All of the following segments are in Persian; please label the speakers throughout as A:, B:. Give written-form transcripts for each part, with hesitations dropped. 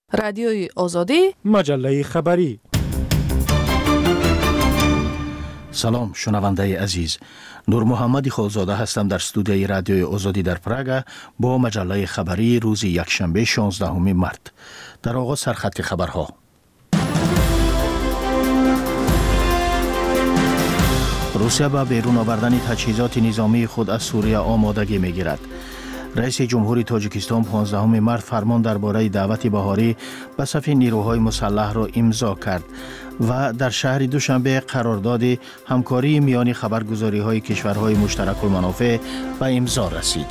A: رادیوی آزادی،
B: مجله خبری.
C: سلام شنونده عزیز، نور محمد خالزاده هستم در استودیوی رادیوی آزادی در پراگ با مجله خبری روز یکشنبه 16 مارت. در آغاز سرخط خبرها. روسیه با بیرون آوردن تجهیزات نظامی خود از سوریه آمادگی می‌گیرد. رئیس جمهوری تاجیکستان 15 مارت فرمان درباره دعوت بهاری به صف نیروهای مسلح را امضا کرد و در شهر دوشنبه قرارداد همکاری میان خبرگزاری‌های کشورهای مشترک المنافع به امضا رسید.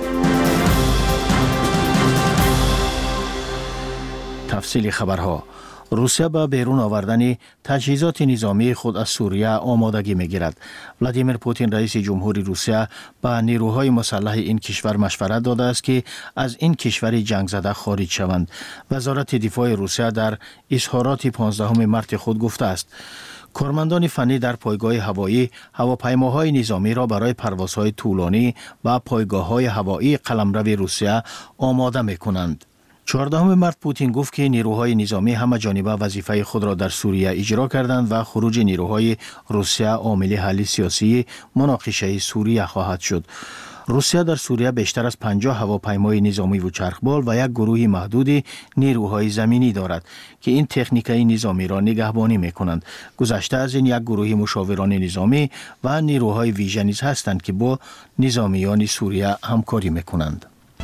C: تفصیل خبرها. روسیه با بیرون آوردن تجهیزات نظامی خود از سوریه آمادگی می‌گیرد. ولادیمیر پوتین رئیس جمهوری روسیه به نیروهای مسلح این کشور مشورت داده است که از این کشور جنگ زده خارج شوند. وزارت دفاع روسیه در اظهارات 15 مارت خود گفته است کارمندان فنی در پایگاه هوایی هواپیماهای نظامی را برای پروازهای طولانی و پایگاه‌های هوایی قلمرو روسیه آماده می‌کنند. 14 مارت پوتین گفت که نیروهای نظامی همه جانبه وظیفه خود را در سوریه اجرا کردند و خروج نیروهای روسیه عامل حل سیاسی مناقشه سوریه خواهد شد. روسیه در سوریه بیشتر از 50 هواپیمای نظامی و چرخبال و یک گروه محدود نیروهای زمینی دارد که این تکنیکای نظامی را نگهبانی می‌کنند. گذشته از این یک گروه مشاوران نظامی و نیروهای ویژه نیز هستند که با نظامیان سوریه همکاری می‌کنند.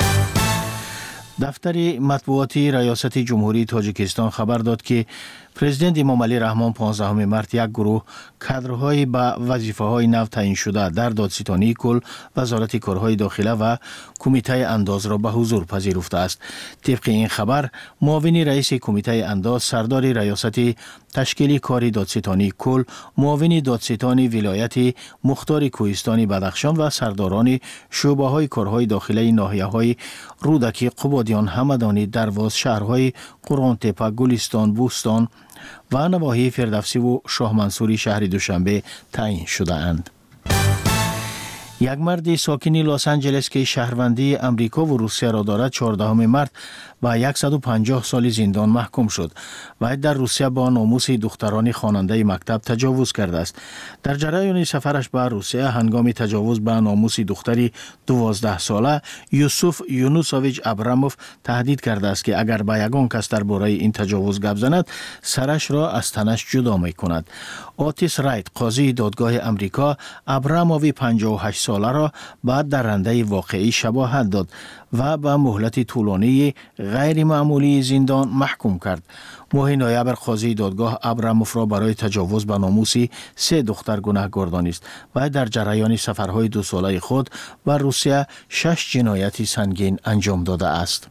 C: دفتر مطبوعاتی ریاست جمهوری تاجیکستان خبر داد که پرزیدنت امام علی رحمان 15 مارت یک گروه کادرهای به وظیفه‌های نو تعیین شده در دادستانی کل، وزارت کارهای داخله و کمیته انداز را به حضور پذیرفته است. طبق این خبر معاون رئیس کمیته انداز، سردار ریاست تشکیلی کاری دادستانی کل، معاون دادستان ولایت مختار کوهستان بدخشان و سرداران شعبه‌های کارهای داخله ناحیه‌های رودکی، قبادیان، همدانی، درواز، شهرهای قرآن تپه، گلستان، بوستان و نواحی فردوسی و شاه منصوری شهر دوشنبه تعیین شده اند. یک مرد ساکن لس آنجلس که شهروندی امریکا و روسیه را دارد 14 مارت با 150 سال زندان محکوم شد و در روسیه با ناموس دختران خواننده مکتب تجاوز کرده است. در جریان سفرش به روسیه هنگام تجاوز به ناموس دختری 12 ساله یوسف یونوسوویچ ابراموف تهدید کرده است که اگر به یگان کس درباره این تجاوز گپ زند سرش را از تنش جدا می‌کند. آتیس رایت قاضی دادگاه امریکا ابراموف 58 ساله را بعد درنده واقعی شباهت داد و به مهلت طولانی غیر معمولی زندان محکوم کرد. ماه نوامبر قاضی دادگاه ابراموف را برای تجاوز به ناموس 3 دختر گناهکار دانست و در جریان سفرهای 2 ساله خود به روسیه 6 جنایت سنگین انجام داده است.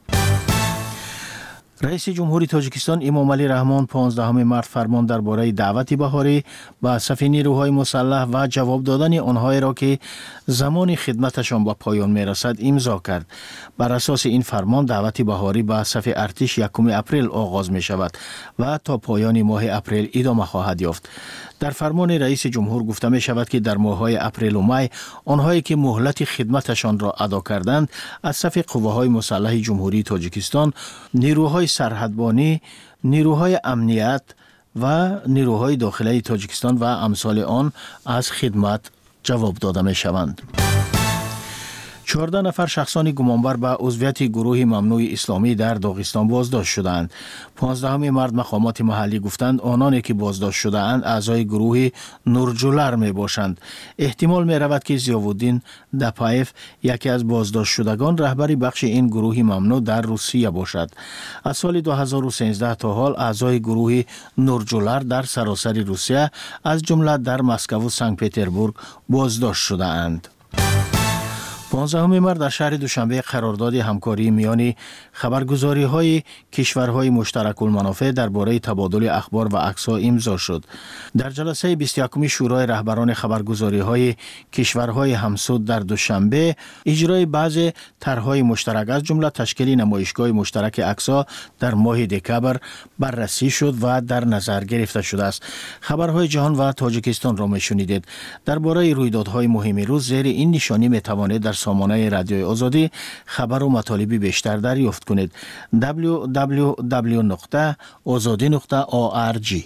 C: رئیس جمهوری تاجیکستان امام علی رحمان 15 مارت فرمان درباره دعوت بهاری به صف نیروهای مسلح و جواب دادن آنهایی را که زمان خدمتشان به پایان میرسد امضا کرد. بر اساس این فرمان دعوت بهاری به صف ارتش 1 اپریل آغاز می شود و تا پایان ماه اپریل ادامه خواهد یافت. در فرمان رئیس جمهور گفته می شود که در ماه‌های اپریل و می آنهایی که مهلت خدمتشان را ادا کردند از صف قوه‌های مسلح جمهوری تاجیکستان، نیروهای سرحدبانی، نیروهای امنیت و نیروهای داخلی تاجیکستان و امثال آن از خدمت جواب داده می شوند. 14 نفر شخصان گمانبر به عضویت گروه ممنوع اسلامی در داغستان بازداشت شدند. 15 مارت مقامات محلی گفتند آنانی که بازداشت شده اند اعضای گروه نورجولر می باشند. احتمال می رود که ضیاءالدین دپایف یکی از بازداشت شدگان رهبری بخش این گروه ممنوع در روسیه باشد. از سال 2013 تا حال اعضای گروه نورجولر در سراسر روسیه از جمله در مسکو و سنت پترزبورگ بازداشت شده اند. 15 مارت در شهر دوشنبه قرارداد همکاری میان خبرگزاری‌های کشورهای مشترک المنافع درباره تبادل اخبار و عکس‌ها امضا شد. در جلسه 21 شورای رهبران خبرگزاری‌های کشورهای همسود در دوشنبه اجرای بعضی طرح‌های مشترک از جمله تشکیل نمایشگاه مشترک عکس‌ها در ماه دکامبر بررسی شد و در نظر گرفته شده است. خبرهای جهان و تاجیکستان را می‌شنیدید. درباره رویدادهای مهم روز زیر این نشانی می‌توانید در سامانه رادیوی آزادی خبر و مطالب بیشتر دریافت کنید. www.azadi.org.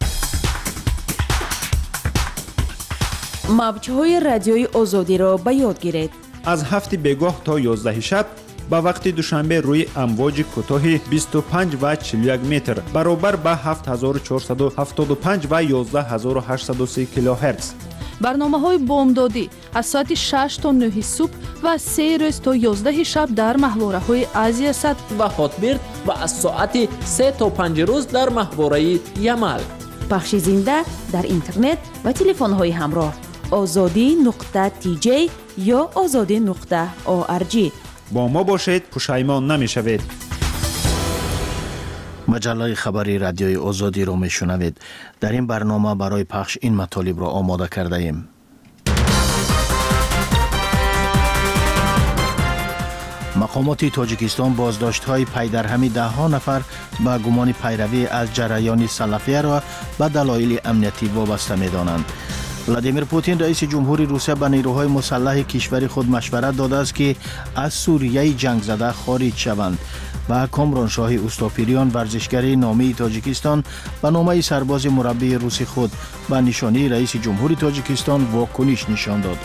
A: موج‌های رادیوی آزادی را به یاد گیرید.
B: از 7 بگاه تا 11 شب با وقت دوشنبه روی امواج کوتاه 25 و 41 متر برابر با 7475 و 11830 کیلوهرتز.
D: برنامه‌های بامدادی از ساعت 6 تا 9 صبح و 3 روز تا 11 شب در محوره‌های آسیا صد
E: و هاتبرد و از ساعت 3 تا 5 روز در محوره یمل.
A: پخش زنده در اینترنت و تلفن‌های همراه azadi.tj یا azadi.org.
B: با ما باشید، پشیمان نمی‌شوید.
C: مجله خبری رادیوی آزادی را میشنوید. در این برنامه برای پخش این مطالب را آماده کرده ایم. مقامات تاجیکستان بازداشت‌های پی در همی ده‌ها نفر با گمان پیروی از جریان سلفیه را به دلایل امنیتی وابسته می‌دانند. ولادیمیر پوتین رئیس جمهوری روسیه به نیروهای مسلح کشور خود مشورت داده است که از سوریه جنگ زده خارج شوند و کامرانشاه اوستاپیریان ورزشگری نامی تاجیکستان به نامه سرباز مربی روسی خود به نشانی رئیس جمهوری تاجیکستان واکنش نشان داد.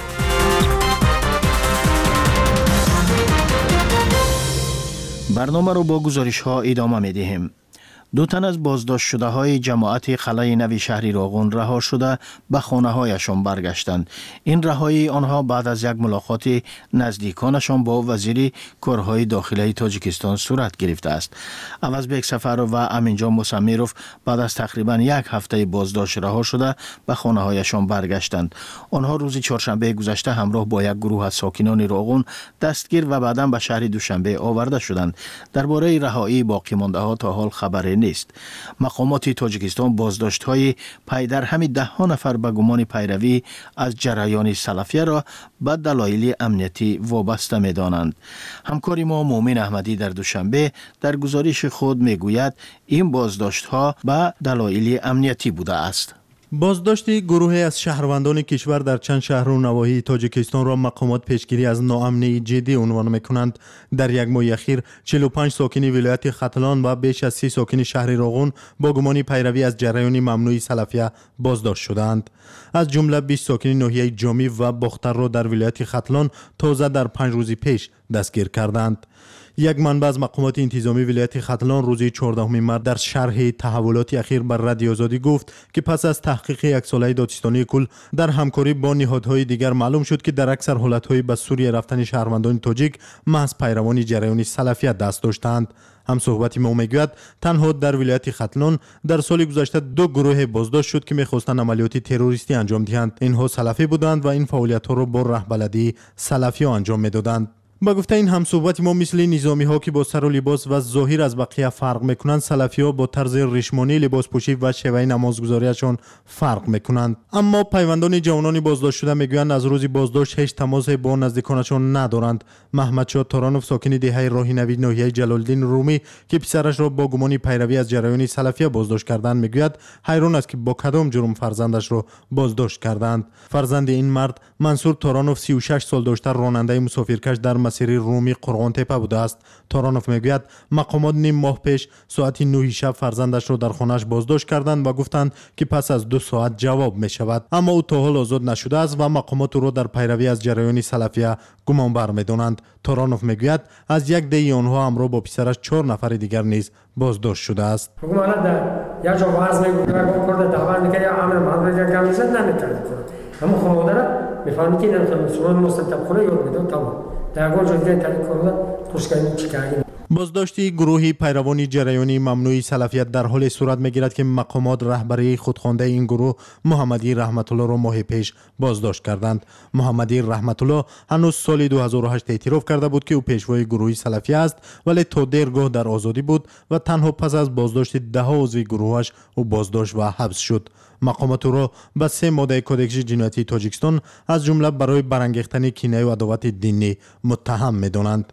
C: برنامه را با گزارش‌ها ادامه می‌دهیم. 2 تن از بازداشت شده های جماعت خلای نوی شهری راغون رها شده به خانه هایشان برگشتند. این رهایی آنها بعد از یک ملاقات نزدیکانشان با وزیر کارهای داخلی تاجیکستان صورت گرفته است. عوضبک سفر و امینجان مسمیروف بعد از تقریبا 1 هفته بازداشت رها شده به خانه هایشان برگشتند. آنها روز چهارشنبه گذشته همراه با یک گروه از ساکنان راغون دستگیر و بعداً به شهر دوشنبه آورده شدند. درباره رهایی باقی مانده ها تا حال خبری نیست. مقامات تاجیکستان بازداشت‌های پی در همی 10 نفر به گمان پیروی از جریان سلفیه را به دلایل امنیتی وابسته می‌دانند. همکار ما مومن احمدی در دوشنبه در گزارش خود میگوید این بازداشت‌ها به دلایل امنیتی بوده است.
F: بازداشت گروهی از شهروندان کشور در چند شهر و نواحی تاجیکستان را مقامات پیشگیری از ناامنی جدی عنوان میکنند. در یک ماه اخیر 45 ساکن ولایت ختلان و بیش از 30 ساکن شهر راغون با گمان پیروی از جریان ممنوع سلفیه بازداشت شدند. از جمله 20 ساکن ناحیه جامی و باختر را در ولایت ختلان تازه در 5 روز پیش دستگیر کردند. یک منبع از مقامات انتظامی ولایت ختلان روز 14 مارس در شرح تحولات اخیر بر رادیو آزادی گفت که پس از تحقیق یک ساله دادستانی کل در همکاری با نهادهای دیگر معلوم شد که در اکثر حالتهای به سوریه رفتن شهروندان تاجیک محض پیروان جریان سلفیه دست داشتند. هم صحبت ما میگوید تنها در ولایت ختلان در سال گذشته 2 گروه بازداشت شد که میخواستند عملیات تروریستی انجام دهند. اینها سلفی بودند و این فعالیت ها را با رهبردی سلفی انجام میدادند. با گفته این همصحبت ما مثل نظامی ها که با سر و لباس و ظاهر از بقیه فرق میکنند، سلفی ها با طرز ریشمانی لباس پوشی و شیوه نمازگزاریشان فرق میکنند. اما پیوندان جوانان بازداشت شده میگویند از روز بازداشت هیچ تماس با نزدیکانشان ندارند. محمد شاه تورانوف ساکن دهه راهنوی ناحیه جلال‌الدین رومی که پسرش را با گمان پیروی از جریان سلفیه بازداشت کردند میگوید حیران است که با کدام جرم فرزندش را بازداشت کردند. فرزند این مرد منصور تورانوف 36 سال داشته راننده مسافرکش در مسیر رومی قرغان تپه بوده است. تورانوف میگوید مقامات نیم ماه پیش ساعت 9 شب فرزندش را در خانه‌اش بازداشت کردند و گفتند که پس از 2 ساعت جواب می شود، اما او تا حال آزاد نشده است و مقامات او را در پیروی از جریان سلفیه گمانبر می‌دانند. تورانوف میگوید از یک دی آنها همراه با پسرش 4 نفر دیگر نیز بازداشت شده است.
G: حکومت در یک جا باز میگوید کرده دعوا می‌کنه یا امر معمول جنگ می‌زد نمی‌تونه کنه. اما خانواده را می‌فهمید که نمی‌تونه مسلمان مستقیم کنه یا میداد تمام. در اون جایی تاریخ کرده توشکایی چیکاری.
F: بازداشتی گروهی پیروان جریان ممنوع سلفیت در حال صورت می‌گیرد که مقامات رهبری خودخوانده این گروه محمدی رحمت الله را ماه پیش بازداشت کردند. محمدی رحمت الله هنوز سال 2008 اعتراف کرده بود که او پیشوای گروهی سلفی است، ولی تا دیرگاه در آزادی بود و تنها پس از بازداشت 10 عضو گروهش او بازداشت و حبس شد. مقامات او را به 3 ماده کدکس جنایتی تاجیکستان از جمله برای برانگیختن کینه و عداوت دینی متهم می‌دانند.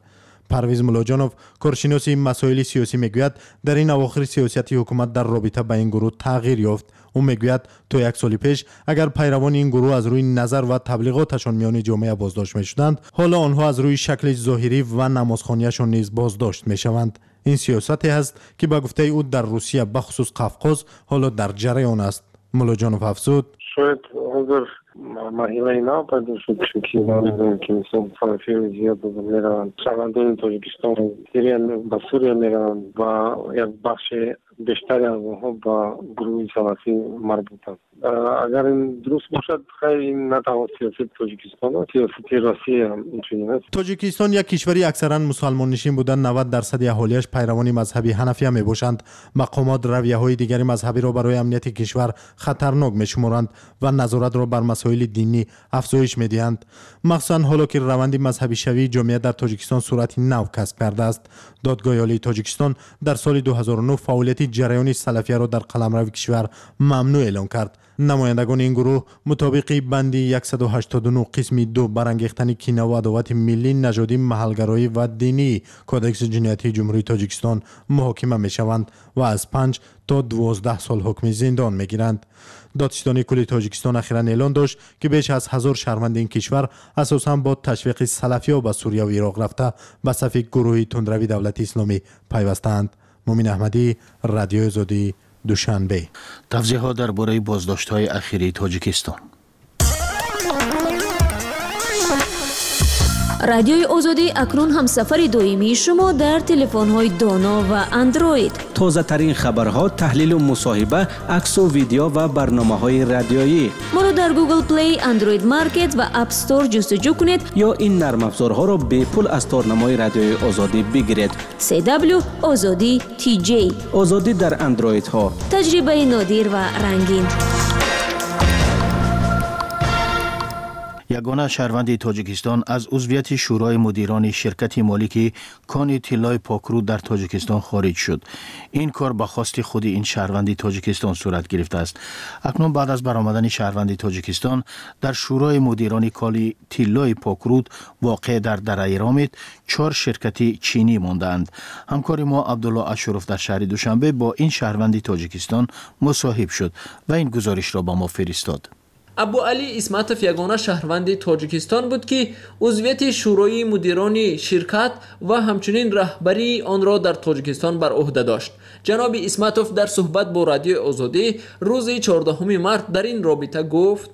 F: پرویز ملاجانوف کارشناس مسائل سیاسی میگوید در این اواخر سیاست حکومت در رابطه با این گروه تغییر یافت. او میگوید تا یک سال پیش اگر پیروان این گروه از روی نظر و تبلیغاتشان میان جامعه بازداشت میشدند، حالا آنها از روی شکل ظاهری و نمازخوانیشان نیز بازداشت میشوند. این سیاستی است که به گفته او در روسیه بخصوص قفقاز حالا در جریان است. ملاجانوف افزود
H: شاید حاضر مرحله اینا پیدا شد چون ما می‌دونیم که مثلا فلسفی زیاد میرن شهروندان تاجیکستان به سوریه میرن و یک بخش بیشتری از اونها با گروه سلفی مربوطند. اگر این درست باشد خیلی این نه تنها سیاست تاجیکستان و سیاست روسیه هم اینچنین است.
F: تاجیکستان یک کشوری اکثرا مسلمان نشین بودن. 90% اهالیش پیروان مذهب حنفی می باشند. مقامات رویه‌های دیگری مذهبی را برای امنیت کشور خطرناک می‌شمارند و نظارت را بر مسائل دینی افزایش می‌دهند. مخصوصا حالا که روند مذهبی شوی جامعه در تاجیکستان صورت نو کسب کرده است. دادگاه عالی تاجیکستان در سال 2009 فعالیت جریان سلفیه را در قلمرو کشور ممنوع اعلام کرد. نمایندگان این گروه مطابق بند 189 قسم 2 برانگیختن کینه و عداوت ملی، نژادی، محلگرایی و دینی کودکس جنایتی جمهوری تاجیکستان محاکمه میشوند و از 5 تا 12 سال حکم زندان میگیرند. دادستانی کل تاجیکستان اخیراً اعلان داشت که بیش از 1000 شهروند این کشور اساساً با تشویق سلفی‌ها به سوریه و عراق رفته به صف گروهی تندروی دولت اسلامی پیوستند. مومن احمدی، رادیو آزادی، دوشنبه.
C: توضیحات درباره بازداشت‌های اخیری تاجیکستان.
I: رادیوی آزادی اکنون هم سفر دائمی شما در تلفن‌های دانا و اندروید.
J: تازه ترین خبرها، تحلیل و مصاحبه، عکس و ویدیو و برنامه‌های رادیویی.
I: ما را در گوگل پلی، اندروید مارکت و اپ استور جستجو کنید
J: یا این نرم افزارها را به پول از تارنمای رادیوی آزادی بگیرید.
I: CW آزادی TJ.
J: آزادی در اندروید ها.
I: تجربه نادر و رنگین.
C: یگانه شهروند تاجیکستان از عضویت شورای مدیران شرکت مالک کان طلای پاکرود در تاجیکستان خارج شد. این کار به خواست خود این شهروند تاجیکستان صورت گرفته است. اکنون بعد از برآمدن شهروند تاجیکستان در شورای مدیران کان طلای پاکرود واقع در دره رامت 4 شرکت چینی ماندند. همکار ما عبدالله اشرف در شهر دوشنبه با این شهروند تاجیکستان مصاحب شد و این گزارش را به ما فرستاد.
E: ابو علی اسمتوف یگانه شهروند تاجیکستان بود که عضویت شورای مدیران شرکت و همچنین رهبری آن را در تاجیکستان بر عهده داشت. جناب اسمتوف در صحبت با رادیو آزادی روز 14 مارس در این رابطه گفت: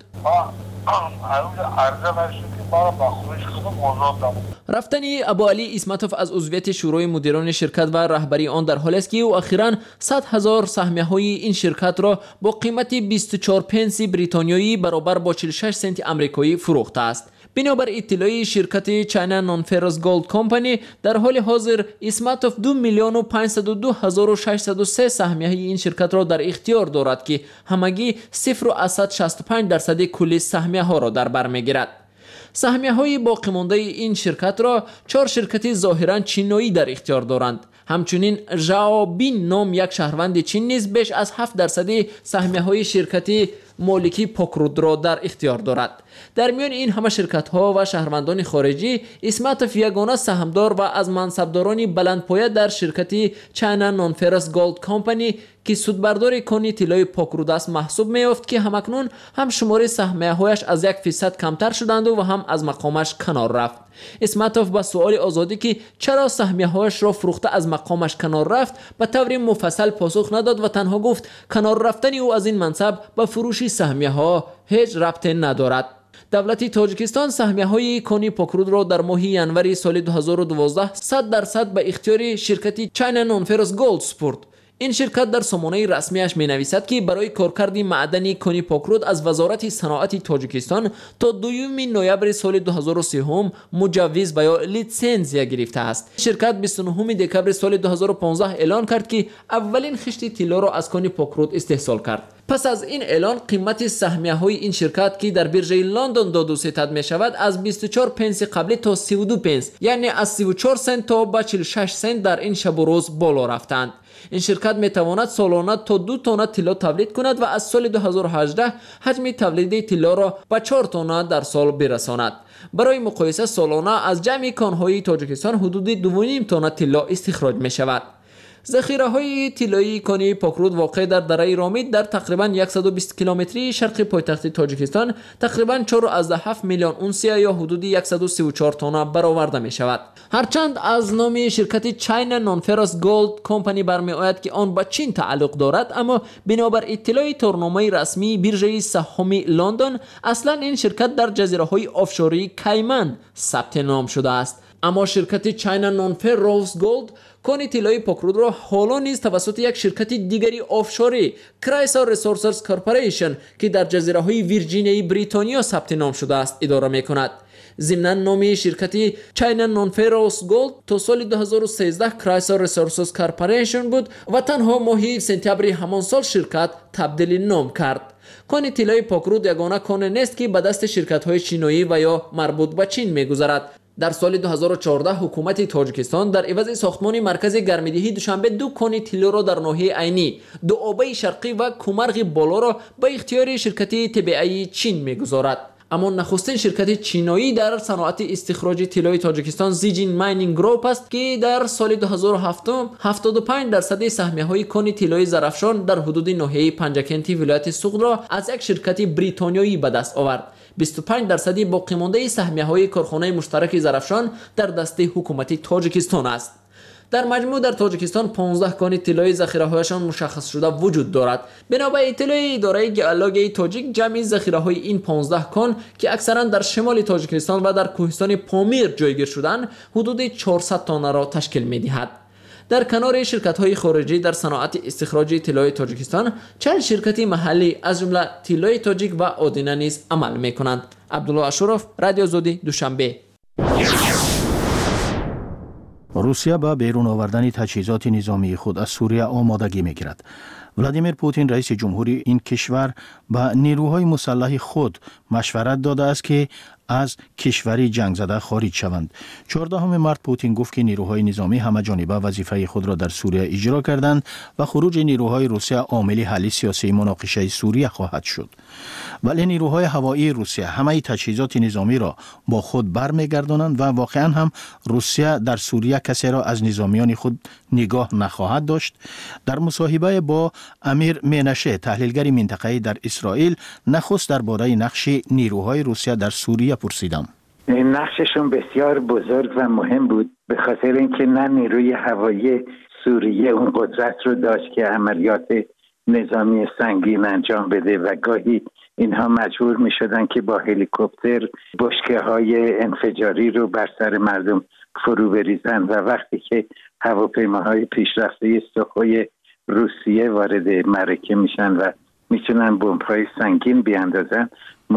E: رفتن ابو علی اسمتوف از عضویت شورای مدیران شرکت و رهبری آن در حالی است که او اخیراً 100,000 سهمیه های این شرکت را با قیمت 24 پنس بریتانیایی برابر با 46 سنت آمریکایی فروخته است. بنابر اطلاعی شرکت چاینا نان فرس گولد کمپانی در حال حاضر اسمتوف 2,502,603 سهمیه این شرکت را در اختیار دارد که همگی 0.65% کل سهمیه ها را در بر میگیرد. سهمیه های باقی مانده این شرکت را 4 شرکت ظاهرا چینی در اختیار دارند. همچنین ژائو بین نام یک شهروند چین نیز بیش از 7% سهمیه های شرکت مالکی پاکرود را در اختیار دارد. در میان این همه شرکت ها و شهروندان خارجی، اسمتوف یگانه سهامدار و از منصبداران بلندپایه در شرکت چاینا نان فرس گولد کمپانی که سودبردار کان طلای پاکرود است محسوب می‌یافت که همکنون هم شمار سهمیه‌هایش از 1% کمتر شدند و هم از مقامش کنار رفت. اسمتوف با سوال آزادی که چرا سهمیه‌هایش را فروخته از مقامش کنار رفت به طور مفصل پاسخ نداد و تنها گفت کنار رفتن او از این منصب به فروش سهمیه‌ها هیچ ربطی ندارد. دولت تاجیکستان سهمیه‌های کان پاکرود را در ماه ژانویه سال 2012 100% به اختیار شرکت چاینا نان فرس گولد سپرد. این شرکت در سامانه رسمیش می نویسد که برای کارکرد معدنی کان پاکرود از وزارت صنعت تاجیکستان تا 2 نوامبر سال 2013 مجوز یا لیسانس گرفته است. شرکت 29 دکمبر سال 2015 اعلان کرد که اولین خشت طلا را از کان پاکرود استحصال کرد. پس از این اعلان قیمت سهمیه های این شرکت که در بیرژه لندن داد و ستد می شود از 24 پنس قبلی تا 32 پنس یعنی از 34 سنت تا به 46 سنت در این شب و روز بالا رفتند. این شرکت میتواند سالانه تا 2 تن طلا تولید کند و از سال 2018 حجم تولید طلا را به 4 تن در سال برساند. برای مقایسه سالانه از جمعی کانهای تاجیکستان حدود 2.5 تن طلا استخراج می شود. ذخیره های طلایی کان پاکرود واقع در دره رامید در تقریبا 120 کیلومتری شرق پایتخت تاجیکستان تقریبا 4.7 میلیون اونسیه یا حدود 134 تن برآورده می شود. هرچند از نام شرکت چاینا نونفرس گولد کمپانی برمی آید که آن به چین تعلق دارد، اما بنابر اطلاع تورنامه رسمی بیرژه سهامی لندن اصلا این شرکت در جزیره های آفشوری کیمن ثبت نام شده است. اما شرکت چاینا نونفرس گولد کان طلای پاکرود را حالا نیز توسط یک شرکت دیگری آفشوری کرایسر ریسورسز کارپوریشن که در جزیره های ویرجینیای بریتانیا ثبت نام شده است اداره می کند. ضمن نام شرکت چاینا نونفرس گولد تا سال 2013 کرایسر ریسورسز کارپوریشن بود و تنها ماه سپتامبر همان سال شرکت تبدیل نام کرد. کان طلای پاکرود یگانه کان نیست که به دست شرکت های چینایی و یا مربوط به چین می گذرد. در سال 2014 حکومت تاجیکستان در عوض ساختمان مرکز گرمیدهی دوشنبه 2 کان طلا را در ناحیه عینی، دوآبه شرقی و کومرغ بالا را به اختیار شرکت طبیعی چین می‌گذارد. اما نخستین شرکت چینایی در صنعت استخراج طلای تاجیکستان زیجین ماینینگ گروپ است که در سال 2007 75% سهمیه‌های کان طلای زرافشان در حدود ناحیه پنجکنتی ولایت سوغد را از یک شرکت بریتانیایی به دست آورد. 25% باقی مانده سهمیه‌های کارخانه مشترک زرافشان در دست حکومت تاجیکستان است. در مجموع در تاجیکستان 15 کان طلای ذخیره‌هایشان مشخص شده وجود دارد. بنابر اطلاع اداره گئولوژی تاجیک جمعی ذخیره‌های این 15 کان که اکثرا در شمال تاجیکستان و در کوهستان پامیر جایگیر شدند حدود 400 تن را تشکیل می‌دهد. در کنار شرکت‌های خارجی در صنعت استخراج طلای تاجیکستان چند شرکت محلی از جمله طلای تاجیک و آدینه نیز عمل می‌کنند. عبدالله اشرف، رادیو آزادی، دوشنبه.
C: روسیه با بیرون آوردن تجهیزات نظامی خود از سوریه آمادگی می‌گیرد. ولادیمیر پوتین رئیس جمهوری این کشور به نیروهای مسلح خود مشورت داده است که از کشوری جنگ زده خارج شوند. 14 مارس پوتین گفت که نیروهای نظامی همه جانبه وظیفه خود را در سوریه اجرا کردند و خروج نیروهای روسیه عامل حل سیاسی مناقشه سوریه خواهد شد. ولی نیروهای هوایی روسیه همه تجهیزات نظامی را با خود برمیگردانند و واقعا هم روسیه در سوریه کسی را از نظامیان خود نگاه نخواهد داشت. در مصاحبه با امیر مینشه تحلیلگر منطقه‌ای در اسرائیل نخست درباره نقش نیروهای روسیه در سوریه پرسیدم.
K: نقششون بسیار بزرگ و مهم بود، به خاطر اینکه نه نیروی هوایی سوریه اون قدرت رو داشت که عملیات نظامی سنگین انجام بده و گاهی اینها مجبور می شدن که با هلیکوپتر بشکه‌های انفجاری رو بر سر مردم فرو بریزن و وقتی که هواپیماهای پیشرفته سخوی روسیه وارد معرکه میشن و میتونن بمب‌های سنگین بیاندازن،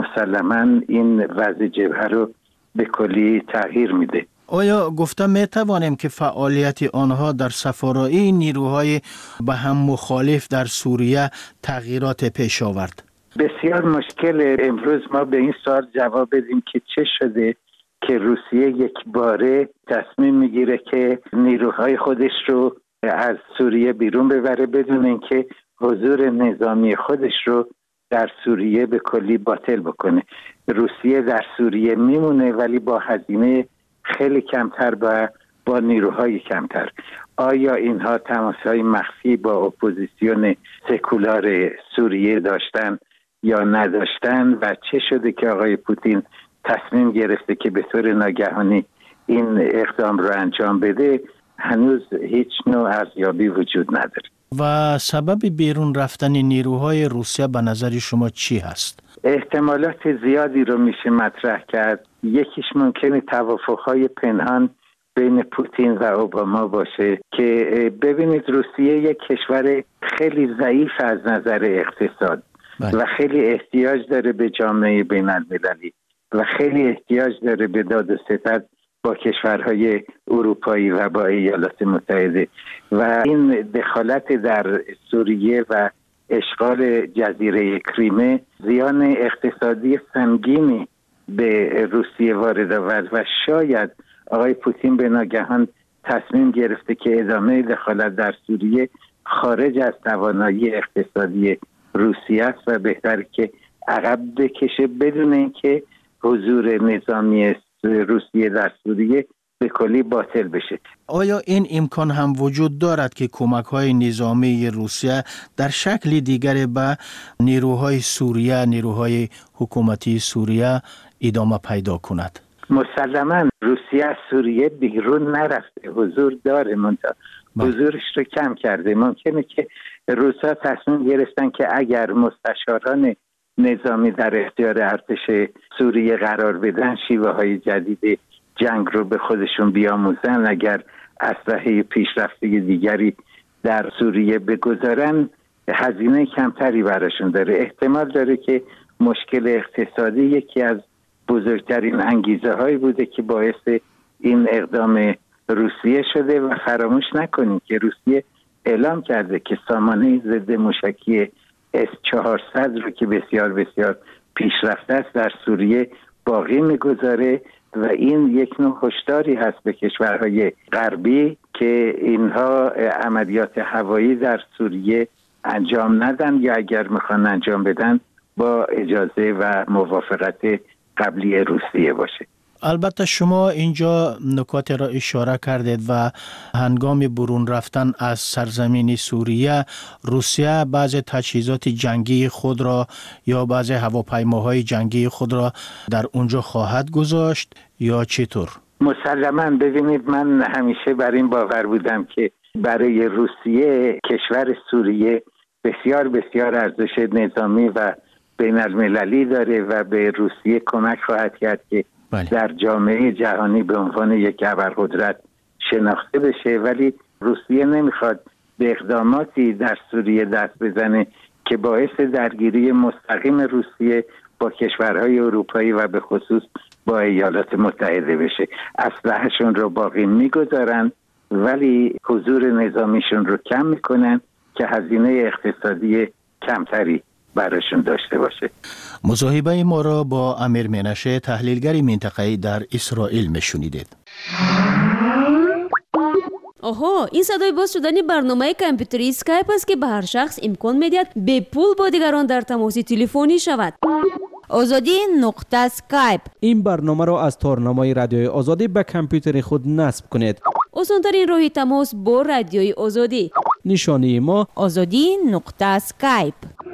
K: مسلماً این وضع جبهه رو به کلی تغییر میده.
C: آیا گفتم میتوانیم که فعالیت آنها در سفارایی نیروهای به هم مخالف در سوریه تغییرات پیش آورد؟
K: بسیار مشکل امروز ما به این سوال جواب بدیم که چه شده که روسیه یک باره تصمیم میگیره که نیروهای خودش رو از سوریه بیرون ببره بدون اینکه حضور نظامی خودش رو در سوریه به کلی باطل بکنه. روسیه در سوریه میمونه ولی با هزینه خیلی کمتر با نیروهای کمتر. آیا اینها تماسهای مخفی با اپوزیسیون سکولار سوریه داشتن یا نداشتن و چه شده که آقای پوتین تصمیم گرفته که به طور ناگهانی این اقدام رو انجام بده؟ هنوز هیچ نوع ارزیابی وجود نداره.
C: و سبب بیرون رفتن نیروهای روسیه به نظر شما چی هست؟
K: احتمالات زیادی رو میشه مطرح کرد. یکیش ممکنه توافقهای پنهان بین پوتین و اوباما باشه که ببینید روسیه یک کشور خیلی ضعیف از نظر اقتصاد و خیلی احتیاج داره به جامعه بین المللی و خیلی احتیاج داره به داد و ستد با کشورهای اروپایی و با ایالات متحده و این دخالت در سوریه و اشغال جزیره کریمه زیان اقتصادی سنگینی به روسیه وارد آورد و شاید آقای پوتین به ناگهان تصمیم گرفته که ادامه دخالت در سوریه خارج از توانایی اقتصادی روسیه است و بهتر که عقب بکشه بدون اینکه حضور نظامی روسیه در سوریه به کلی باطل بشه.
C: آیا این امکان هم وجود دارد که کمک‌های نظامی روسیه در شکل دیگری به نیروهای سوریه، نیروهای حکومتی سوریه ادامه پیدا کند؟
K: مسلماً روسیه از سوریه بیرون نرفته، حضور داره، حضورش رو کم کرده. ممکنه که روسا تصمیم گرفتن که اگر مستشاران نظامی در اختیار ارتش سوریه قرار بدن شیوه های جدید جنگ رو به خودشون بیاموزن، اگر اسلحه پیشرفته دیگری در سوریه بگذارن هزینه کمتری براشون داره. احتمال داره که مشکل اقتصادی یکی از بزرگترین انگیزه هایی بوده که باعث این اقدام روسیه شده و فراموش نکنید که روسیه اعلام کرده که سامانه ضد موشکی S-400 رو که بسیار بسیار پیشرفته است در سوریه باقی میگذاره و این یک نوع هشداری هست به کشورهای غربی که اینها عملیات هوایی در سوریه انجام ندن یا اگر میخوان انجام بدن با اجازه و موافقت قبلی روسیه باشه.
C: البته شما اینجا نکات را اشاره کردید و هنگام برون رفتن از سرزمین سوریه روسیه بعضی تجهیزات جنگی خود را یا بعضی هواپیماهای جنگی خود را در اونجا خواهد گذاشت یا چطور؟
K: مسلماً ببینید، من همیشه بر این باور بودم که برای روسیه کشور سوریه بسیار بسیار ارزش نظامی و بین المللی داره و به روسیه کمک خواهد کرد که در جامعه جهانی به عنوان یک ابرقدرت شناخته بشه، ولی روسیه نمیخواد به اقداماتی در سوریه دست بزنه که باعث درگیری مستقیم روسیه با کشورهای اروپایی و به خصوص با ایالات متحده بشه. اسلحه‌شون رو باقی میگذارن ولی حضور نظامیشون رو کم میکنن که هزینه اقتصادی کمتری براشون داشته باشه.
C: مصاحبه ما را با امیر منشه تحلیلگر منطقه‌ای در اسرائیل میشنیدید.
I: آها، این صدای باز شدن برنامه کامپیوتری اسکایپ است که به هر شخص امکان میدهد به پول با دیگران در تماس تلفنی شود. آزادی نقطه سکایپ.
J: این برنامه را از تارنامه رادیوی آزادی به کامپیوتر خود نصب کنید.
I: آسان‌ترین راه تماس با رادیوی آزادی.
J: نشانی ما
I: آزادی نقطه سکایپ.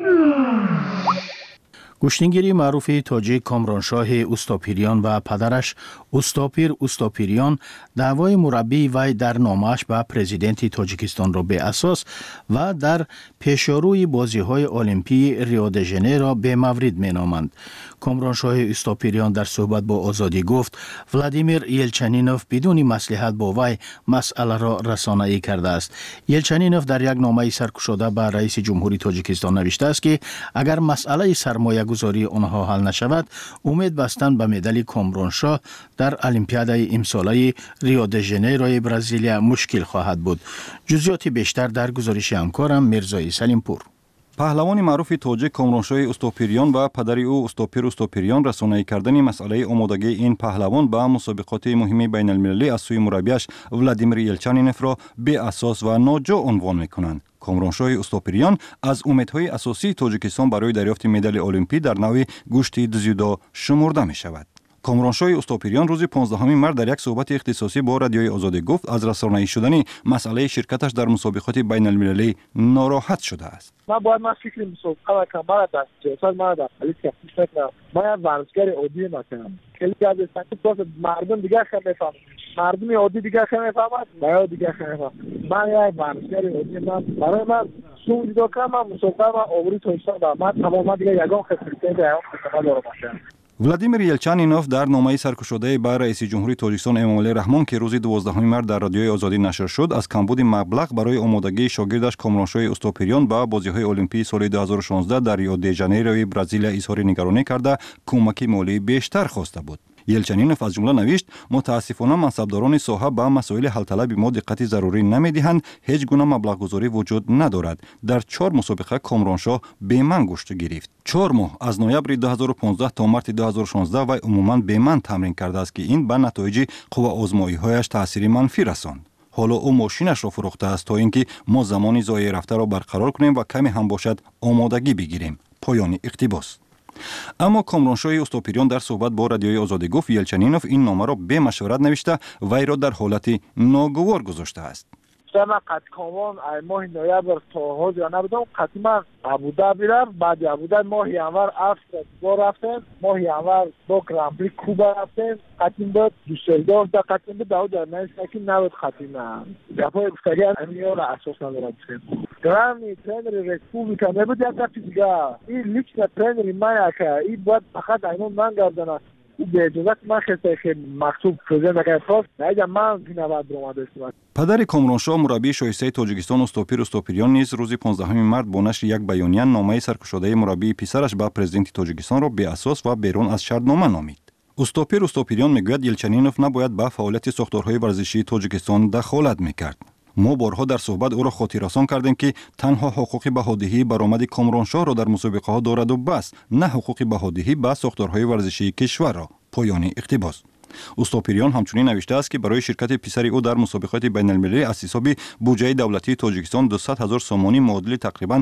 C: گشتنگیری معروف تاجیک کامرانشاه اوستاپیریان و پدرش اوستاپیر اوستاپیریان دعوای مربی وی در نامش به پرزیدنت تاجیکستان را به اساس و در پیشاروی بازی‌های المپی ریو د ژانیرو به مورد می‌نامند. کامرانشاه اوستاپیریان در صحبت با آزادی گفت ولادیمیر یلچنینوف بدون مصلحت با وی مسئله را رسانه‌ای کرده است. یلچنینوف در یک نامه سرکشاده به رئیس جمهوری تاجیکستان نوشته است که اگر مسئله سرمایه گذاری آنها حل نشود امید بستن به مدال کامرانشاه در المپیادای امساله ریو د ژانیرو برزیلیا مشکل خواهد بود. جزئیات بیشتر در گزارش همکارم میرزای سلیمپور.
L: پهلوان معروف تاجیک کامرانشاه اوستاپیریان و پدر او اوستاپیر اوستاپیریان رسانه‌ای کردن مسئله آمادگی این پهلوان به مسابقات مهم بین المللی از سوی مربیش ولادیمیر یلچنینوف را بی اساس و ناجا عنوان می‌کنند. کامرانشاه اوستاپیریان از امیدهای اساسی تاجیکستان برای دریافت مدال المپی در نوع گوشت دزیودا شمرده می‌شود. کامرانشاه اوستاپیریان روز 15 مارس در یک صحبت اختصاصی با رادیوی آزادی گفت از رسانه‌ای شدن مسئله شرکتش در مسابقات بین المللی ناراحت شده است.
M: من باید فکر مسابقه و کمال در سیاست من در حالی که فکر نکنم. من یک ورزشکار عادی نکنم. خیلی از سنت مردم دیگه خیلی میفهمند. مردم عادی دیگه خیلی میفهمند. من دیگه خیلی میفهمم. من یک ورزشکار عادی برای من سوم دیگه من مسابقه و آوری تویستان دارم. من تماما دیگه یگان خصوصیت دارم که دارم باشه.
L: ولادیمیر یلچنینوف در نامه سرکشاده به رئیس جمهوری تاجیکستان امامعلی رحمان که روز 12 مارس در رادیوی آزادی نشر شد از کمبود مبلغ برای آمادگی شاگردش کامرانشاه اوستاپیریان به بازی‌های المپی سال 2016 در ریو د ژانیرو برزیلیا اظهار نگرانی کرده کمک مالی بیشتر خواسته بود. یلچنینوف از جمله نوشت متاسفانه منصبداران ساحه به مسائل حل طلبی ما دقت ضروری نمی‌دهند، هیچ گونه مبلغ گذاری وجود ندارد. در 4 مسابقه کامرانشاه بیمن گشت گرفت. 4 ماه از نوامبر 2015 تا مارس 2016 و عموما بیمن تمرین کرده است که این به نتایج قوا آزمایی‌هایش تأثیر منفی رساند. حالا او ماشینش را فروخته است تا اینکه ما زمان ضایع رفته را برقرار کنیم و کمی هم باشد آمادگی بگیریم. پایان اقتباس. اما کامرانشاه استوپیریان در صحبت با رادیوی آزادی گفت یلچنینوف این نامه را به مشورت نوشته و وی را در حالت ناگوار گذاشته است.
M: من قد کامان ماه نوامبر تا حاضر نبودم. قطعا ابودابی رفت. بعد ابودابی ماه ینور افریقا رفتیم. ماه ینور با گرانپری کوبا رفتیم. قطعا بود دوسلدورف در قطعا بود داود در نشکی نبود. قطعا گپای گفتگی امیال اساس ندارد. گرامی ترینر رسپوبلیکا نبود یک دفعه دیگه. این لیچ ترینر من که این باید فقط اینون من گردن به اجازت من خسته که مکتوب پرزنت نکنه پاس نایدم من دینا بعد درآمده است.
L: پدر کامرانشاه مربی شایسته تاجیکستان استوپیریان نیز روز 15 مارس با نشر یک بیانیه نامه سرکشاده مربی پسرش به پرزیدنت تاجیکستان را بی اساس و بیرون از شرطنامه نامید. استوپیریان میگوید یلچنینوف نباید به فعالیت ساختارهای ورزشی تاجیکستان دخالت میکرد. ما بارها در صحبت او را خاطررسان کردیم که تنها حقوق بهادهی برآمد کامرانشاه را در مسابقه ها دارد و بس، نه حقوق بهادهی به ساختارهای ورزشی کشور را. پایان اقتباس. استوپیریان همچنین نوشته است که برای شرکت پسر او در مسابقات بین المللی از حساب بودجه دولتی تاجیکستان 200,000 سومانی معادل تقریبا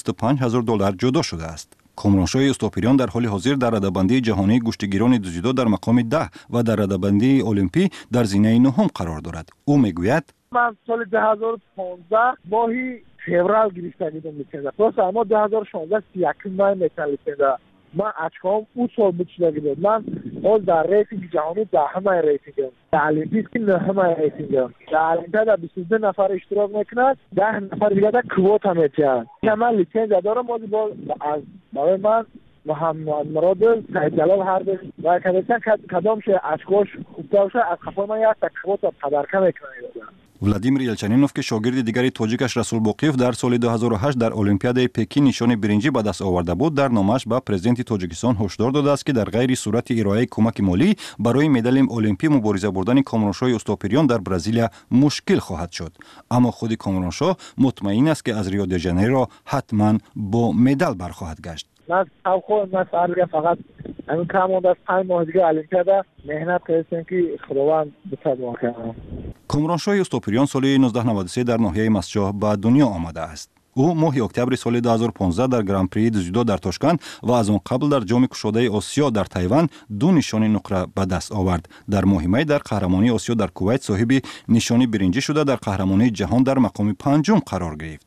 L: $25,000 جدا شده است. کامرانشاه استوپیریان در حال حاضر در رده‌بندی جهانی گشتیگیران دوجیدو در مقام 10 و در رده‌بندی المپی در زینه 9 قرار دارد. او میگوید
M: من سال 2015 ماهی فوریه گرفتگی می‌کردم. پس اما 2016 31 ماه می‌کردم. من اچکام او سال بود. من اول در ریتینگ جهانی 10 ریتینگم. در المپیک 9 ریتینگم. در المپیاد 22 نفر اشتراک میکنند. 10 نفر دیگه در کوتا میتونن. من لیسنس دارم از برای من محمد مراد سید جلال هر دو و کدام شه اچکاش خوبتر شه از خفای من یک کوتا پدرکه میکنه.
L: ولادیمیر یلچنینوف که شاگرد دیگری تاجیکش رسول باقیف در سال 2008 در المپیاد پکین نشان برنجی به دست آورده بود، در نامش به پرزیدنت تاجیکستان هشدار داده است که در غیر صورت ارائه کمک مالی برای مدال المپی مبارزه بردن کامرانشاه استوپیریان در برزیل مشکل خواهد شد. اما خود کامرانشاه مطمئن است که از ریو دی ژانیرو حتما با مدال برخواهد گشت.
M: من سرگرم فقط همین کماند از 5 ماه دیگه المپیاد مهنت کردیم که خداوند بتوان کنه.
L: کامرانشاه استوپیریان سال 1993 در ناحیه مسجح به دنیا آمده است. او ماه اکتبر سال 2015 در گرانپری دوجیدو در تاشکند و از آن قبل در جام کشاده آسیا در تایوان 2 نشان نقره به دست آورد. در ماه می در قهرمانی آسیا در کویت صاحب نشانی برنجی شده، در قهرمانی جهان در مقام 5 قرار گرفت.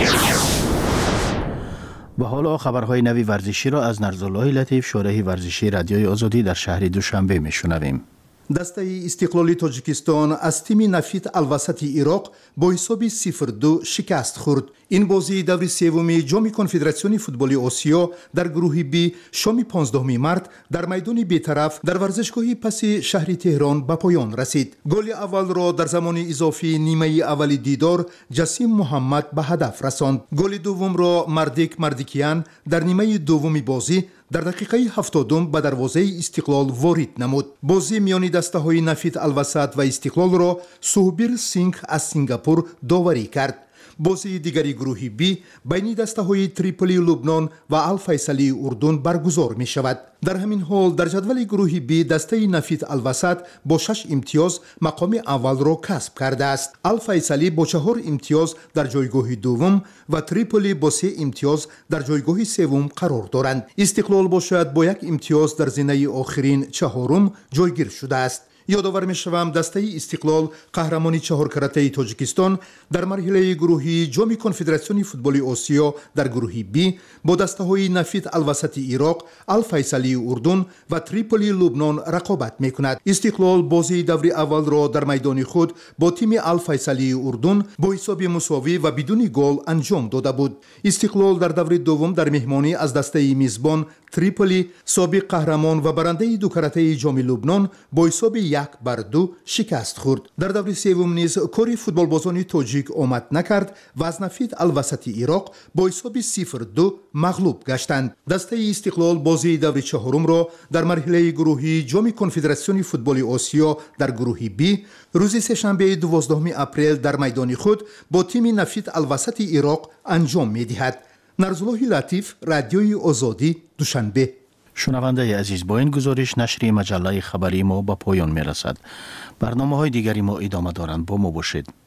C: و حالا خبرهای نوی ورزشی را از نرزالله لطیف، شارح ورزشی رادیوی آزادی در شهر دوشنبه میشنویم.
N: دسته استقلالی تاجیکستان از تیم نفیت الوسط عراق با حساب 0-2 شکست خورد. این بازی دور سوم جام کنفدراسیون فوتبال آسیا در گروه بی شام 15 مارس در میدان بی‌طرف در ورزشگاه پس شهر تهران به پایان رسید. گل اول را در زمان اضافی نیمه اول دیدار جسیم محمد به هدف رساند. گل دوم را مردیکیان در نیمه دوم بازی در دقیقه 70 به دروازه استقلال وارد نمود. بازی میان دسته های نفیت الوسط و استقلال را سوبیر سینگ از سنگاپور داوری کرد. بازی دیگری گروه بی بین دسته های تریپولی لبنان و الفیصلی اردن برگزار می شود. در همین حال در جدول گروه بی دسته نفیت الوسط با 6 امتیاز مقام اول را کسب کرده است. الفیصلی با 4 امتیاز در جایگاه دوم و تریپولی با 3 امتیاز در جایگاه سوم قرار دارند. استقلال باشد با 1 امتیاز در زینه آخرین چهارم جایگیر شده است. یادآور می‌شوم دسته استقلال قهرمانی 4 کرته تاجیکستان در مرحله گروهی جام کنفدراسیون فوتبال آسیا در گروه بی با دسته‌های نفیت الوسط عراق، الفیصلی اردن و تریپولی لبنان رقابت می‌کند. استقلال بازی دور اول را در میدان خود با تیم الفیصلی اردن با حساب مساوی و بدون گل انجام داده بود. استقلال در دور دوم در مهمانی از دسته میزبان تریپولی سابق قهرمان و برنده 2 کرته جام لبنان با حساب 1-2 شکست خورد. در دور سوم نیز کاری فوتبالبازان تاجیک آمد نکرد و از نفیت الوسط عراق با حساب 0-2 مغلوب گشتند. دسته استقلال بازی دور چهارم را در مرحله گروهی جام کنفدراسیون فوتبال آسیا در گروه بی روز سه‌شنبه 12 اپریل در میدان خود با تیم نفیت الوسط عراق انجام می‌دهد. نرزالله لطیف، رادیوی آزادی، دوشنبه.
C: شنونده عزیز، با این گزارش نشر مجله خبری ما به پایان می‌رسد. برنامه‌های دیگری ما ادامه دارند. با ما باشید.